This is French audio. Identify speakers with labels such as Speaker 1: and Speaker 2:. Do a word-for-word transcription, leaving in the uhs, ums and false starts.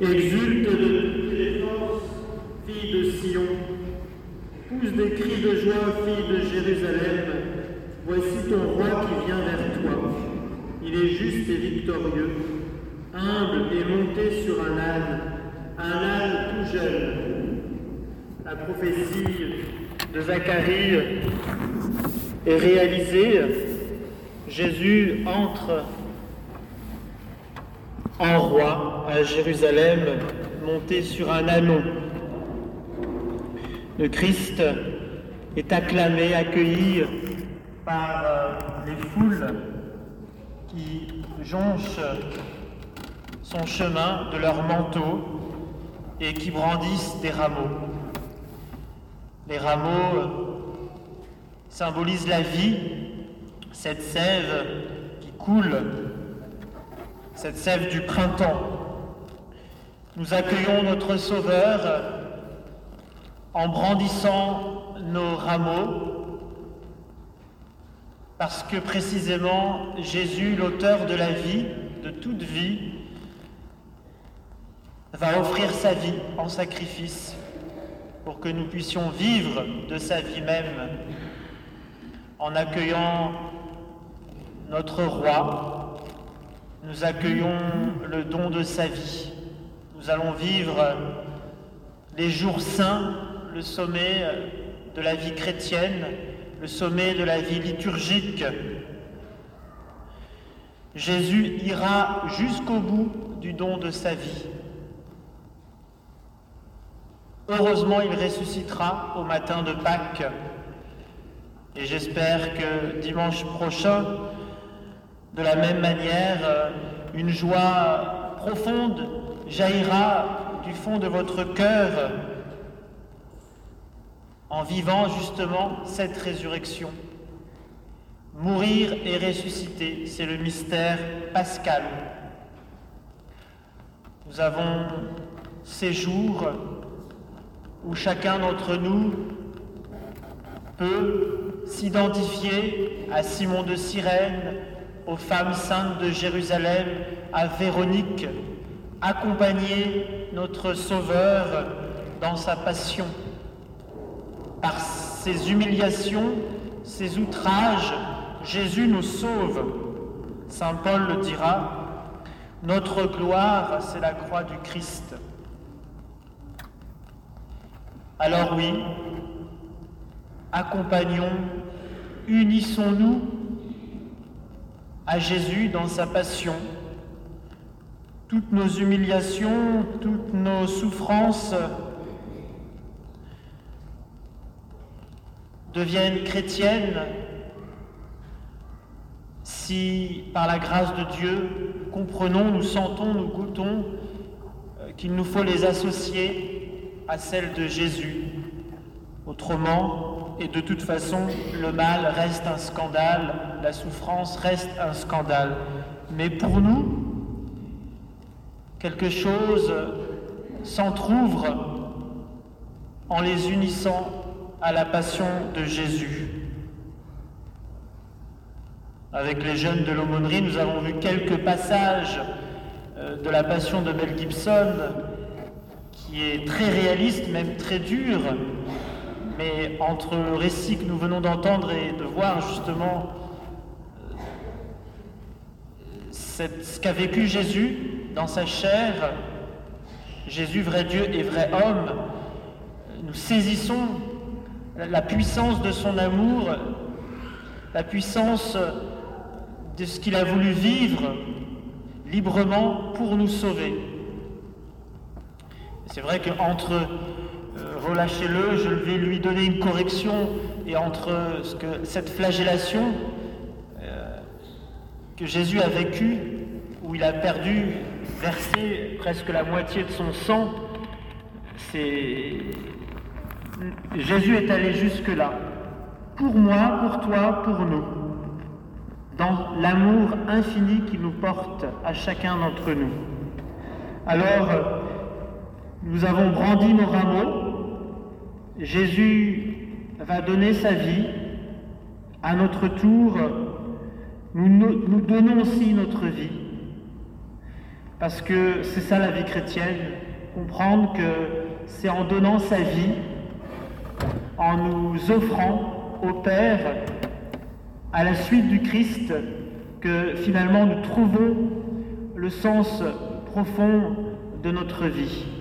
Speaker 1: Exulte de toutes les forces, fille de Sion. Pousse des cris de joie, fille de Jérusalem. Voici ton roi qui vient vers toi. Il est juste et victorieux, humble et monté sur un âne, un âne tout jeune. La prophétie de Zacharie est réalisée. Jésus entre en roi à Jérusalem, monté sur un ânon. Le Christ est acclamé, accueilli par euh, les foules qui jonchent son chemin de leurs manteaux et qui brandissent des rameaux. Les rameaux symbolisent la vie, cette sève qui coule, cette sève du printemps. Nous accueillons notre Sauveur en brandissant nos rameaux, parce que précisément Jésus, l'auteur de la vie, de toute vie, va offrir sa vie en sacrifice pour que nous puissions vivre de sa vie même en accueillant notre roi. Nous accueillons le don de sa vie. Nous allons vivre les jours saints, le sommet de la vie chrétienne, le sommet de la vie liturgique. Jésus ira jusqu'au bout du don de sa vie. Heureusement, il ressuscitera au matin de Pâques. Et j'espère que dimanche prochain, de la même manière, une joie profonde jaillira du fond de votre cœur en vivant justement cette résurrection. Mourir et ressusciter, c'est le mystère pascal. Nous avons ces jours où chacun d'entre nous peut s'identifier à Simon de Cyrène, aux femmes saintes de Jérusalem, à Véronique, accompagner notre Sauveur dans sa passion. Par ses humiliations, ses outrages, Jésus nous sauve. Saint Paul le dira, notre gloire, c'est la croix du Christ. Alors oui, accompagnons, unissons-nous à Jésus dans sa passion. Toutes nos humiliations, toutes nos souffrances deviennent chrétiennes si, par la grâce de Dieu, nous comprenons, nous sentons, nous goûtons qu'il nous faut les associer à celle de Jésus. Autrement, et de toute façon, le mal reste un scandale, la souffrance reste un scandale. Mais pour nous, quelque chose s'entr'ouvre en les unissant à la passion de Jésus. Avec les jeunes de l'aumônerie, nous avons vu quelques passages de la passion de Mel Gibson, qui est très réaliste, même très dur, mais entre le récit que nous venons d'entendre et de voir justement cette, ce qu'a vécu Jésus dans sa chair, Jésus vrai Dieu et vrai homme, nous saisissons la puissance de son amour, la puissance de ce qu'il a voulu vivre librement pour nous sauver. C'est vrai qu'entre euh, relâchez-le, je vais lui donner une correction, et entre ce que, cette flagellation euh, que Jésus a vécue, où il a perdu, versé presque la moitié de son sang, c'est... Jésus est allé jusque-là, pour moi, pour toi, pour nous, dans l'amour infini qu'il nous porte à chacun d'entre nous. Alors, nous avons brandi nos rameaux, Jésus va donner sa vie, à notre tour, nous, nous donnons aussi notre vie. Parce que c'est ça la vie chrétienne, comprendre que c'est en donnant sa vie, en nous offrant au Père, à la suite du Christ, que finalement nous trouvons le sens profond de notre vie.